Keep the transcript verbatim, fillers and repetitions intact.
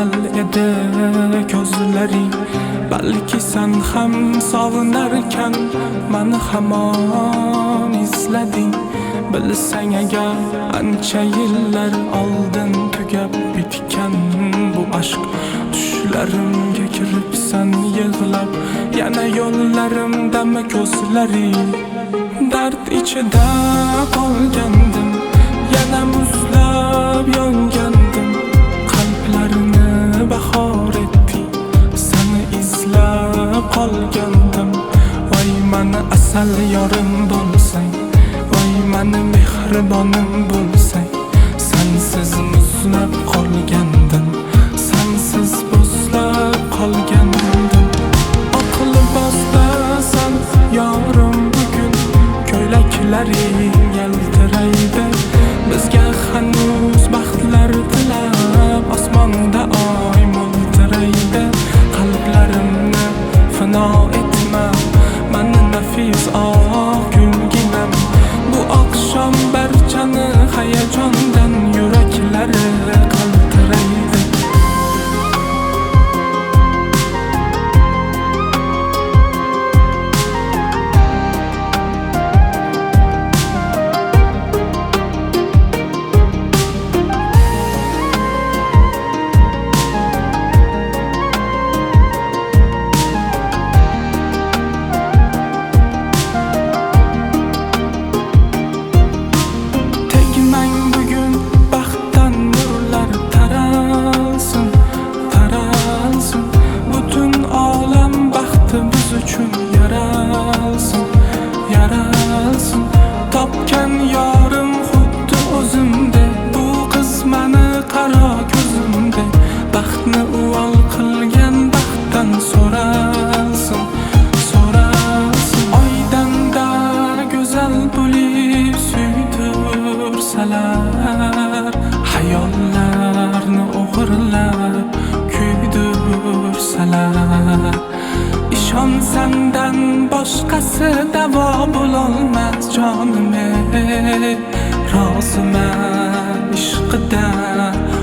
go'zal edi ko'zlaring. Balki sen ham sog'inarkan meni hamon izlading. Bilsang agar ancha yillar oldin tugab bitgan bu aşk. Tushlarimga kiribsan yig'lab, yana yo'llarimdami ko'zlaring. Dard ichida qolgandim, yana muzlab yongandim. Qalblarini bahor etding, seni izlab qolgandim. Voy meni asal yorim bo'lsang, voy meni mehribonim bo'lsang. Sensiz muzlab qolgandim, sensiz buzlab qolgandim. Oq libosdasan yorim bugun, ko'ylaklaring yaltiraydi. Bizga hanuz baxtlar tilab, osmonda oy mo'ltiraydi. Qalblarimni fino etma, meni nafis oq gulginam. Bu oqshom barchani hayajondan yuraklari qaltiraydi. Uchun yaralsın, yaralsın. Topgan yorim xuddi o'zimde, bu qiz meni qaro ko'zimde. Baxtni uvol qilgan baxtdan so'ralsın, so'ralsın. Oydanda go'zal bo'lib suydirsalar, hayollarni o'g'irlab kuydirsalar. İşon senden boshqasi davo bo'lolmas jonim ey. Roziman ishqidan